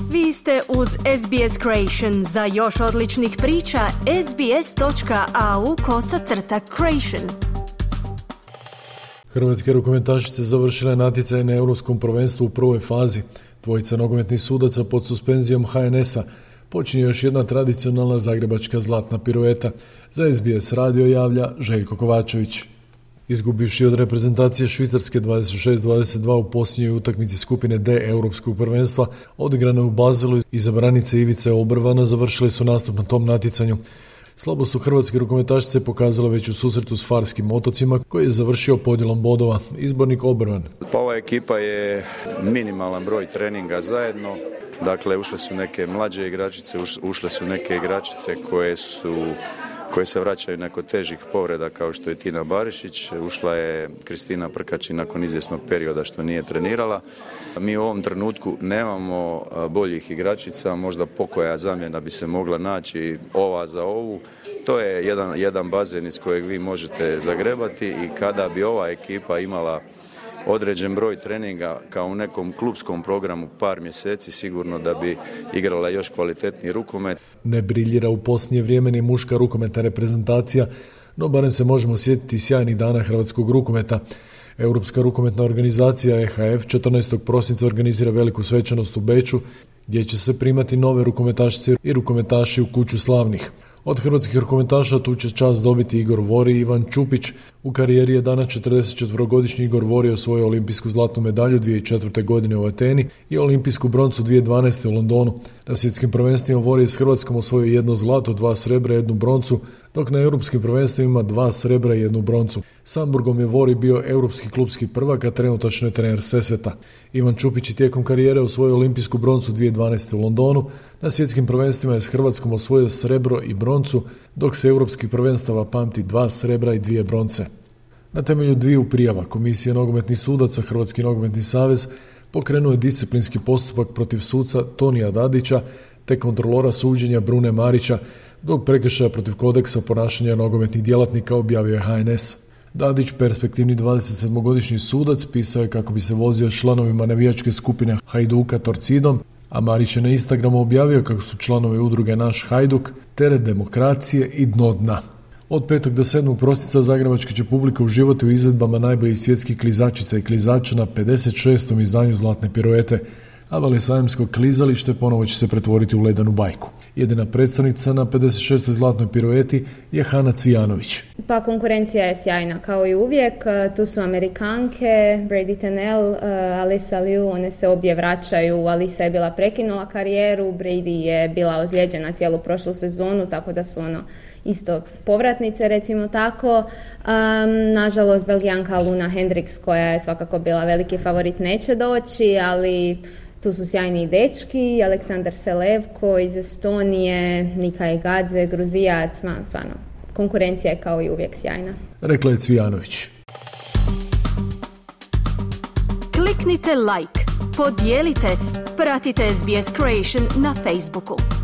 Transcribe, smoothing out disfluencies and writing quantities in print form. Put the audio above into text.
Vi ste uz SBS Creation. Za još odličnih priča, sbs.au/creation. Hrvatske rukometašice završile natjecaj na Europskom prvenstvu u prvoj fazi. Dvojica nogometnih sudaca pod suspenzijom HNS-a. Počinje još jedna tradicionalna zagrebačka zlatna pirueta. Za SBS radio javlja Željko Kovačević. Izgubivši od reprezentacije Švicarske 26-22 u posljednjoj utakmici skupine D Europskog prvenstva, odigrane u Baselu, izabranice Ivice Obrvana završili su nastup na tom natjecanju. Slabo su hrvatske rukometašice pokazale već u susretu s Farskim otocima, koji je završio podjelom bodova. Izbornik Obrvan. Pa ova ekipa je minimalan broj treninga zajedno. Dakle, ušle su neke mlađe igračice, ušle su neke igračice koje se vraćaju nakon težih povreda kao što je Tina Barišić, ušla je Kristina Prkačin nakon izvjesnog perioda što nije trenirala. Mi u ovom trenutku nemamo boljih igračica, možda pokoja zamjena bi se mogla naći ova za ovu. To je jedan bazen iz kojeg vi možete zagrebati i kada bi ova ekipa imala određen broj treninga kao u nekom klupskom programu par mjeseci, sigurno da bi igrala još kvalitetniji rukomet. Ne briljira u posljednje vrijeme ni muška rukometna reprezentacija, no barem se možemo sjetiti sjajnih dana hrvatskog rukometa. Europska rukometna organizacija EHF 14. prosinca organizira veliku svečanost u Beču, gdje će se primati nove rukometašice i rukometaši u kuću slavnih. Od hrvatskih rukometaša tu će čast dobiti Igor Vori i Ivan Čupić. U karijeri je danas 44-godišnji Igor Vori osvojio olimpijsku zlatnu medalju 2004. godine u Ateni i olimpijsku broncu 2012. u Londonu. Na svjetskim prvenstvima Vori je s Hrvatskom osvojio 1 zlato, 2 srebra i 1 broncu, dok na europskim prvenstvima 2 srebra i 1 broncu. S Hamburgom je Vori bio europski klubski prvak, a trenutačno je trener Sesveta. Ivan Čupić je tijekom karijere osvojio olimpijsku broncu 2012. u Londonu. Na svjetskim prvenstvima je s Hrvatskom osvojio srebro i broncu, dok se europskih prvenstava pamti 2 srebra i 2 bronce. Na temelju 2 prijava Komisije nogometnih sudaca Hrvatski nogometni savez pokrenuo je disciplinski postupak protiv suca Tonija Dadića te kontrolora suđenja Brune Marića zbog prekršaja protiv kodeksa ponašanja nogometnih djelatnika, objavio je HNS. Dadić, perspektivni 27-godišnji sudac, pisao je kako bi se vozio s članovima navijačke skupine Hajduka Torcidom, a Marić je na Instagramu objavio kako su članovi udruge Naš Hajduk teret demokracije i dno dna. Od 5. do 7. prosinca zagrebačka će publika uživati u izvedbama najboljih svjetskih klizačica i klizača na 56. izdanju Zlatne piruete, a Valesajemsko klizalište ponovo će se pretvoriti u ledenu bajku. Jedina predstavnica na 56. Zlatnoj pirueti je Hana Cvijanović. Pa konkurencija je sjajna kao i uvijek. Tu su Amerikanke, Brady Tennell, Alyssa Liu, one se obje vraćaju. Alyssa je bila prekinula karijeru, Brady je bila ozlijeđena cijelu prošlu sezonu, tako da su isto povratnice, recimo tako. Nažalost, Belgijanka Luna Hendriks, koja je svakako bila veliki favorit, neće doći, ali tu su sjajni dečki, Aleksandar Selevko iz Estonije, Nika Egadze, Gruzijac, stvarno, konkurencija je kao i uvijek sjajna. Rekla je Cvijanović. Kliknite like, podijelite, pratite SBS Creation na Facebooku.